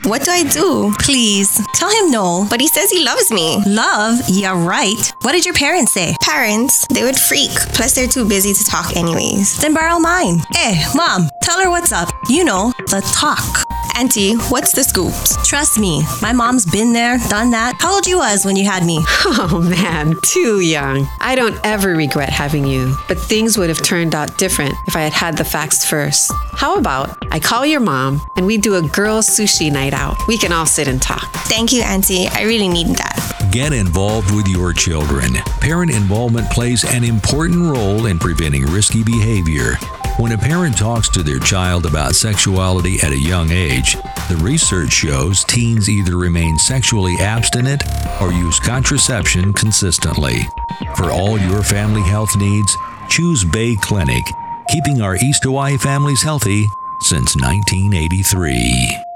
What do I do? Please, tell him no. But he says he loves me. Love? Yeah, right. What did your parents say? Parents, they would freak. Plus, they're too busy to talk anyways. Then borrow mine. Hey, Mom, tell her what's up. You know, the talk. Auntie, what's the scoops? Trust me, my mom's been there, done that. How old you was when you had me? Oh man, too young. I don't ever regret having you, but things would have turned out different if I had had the facts first. How about I call your mom and we do a girls' sushi night out? We can all sit and talk. Thank you, Auntie. I really need that. Get involved with your children. Parent involvement plays an important role in preventing risky behavior. When a parent talks to their child about sexuality at a young age, the research shows teens either remain sexually abstinent or use contraception consistently. For all your family health needs, choose Bay Clinic, keeping our East Hawaii families healthy since 1983.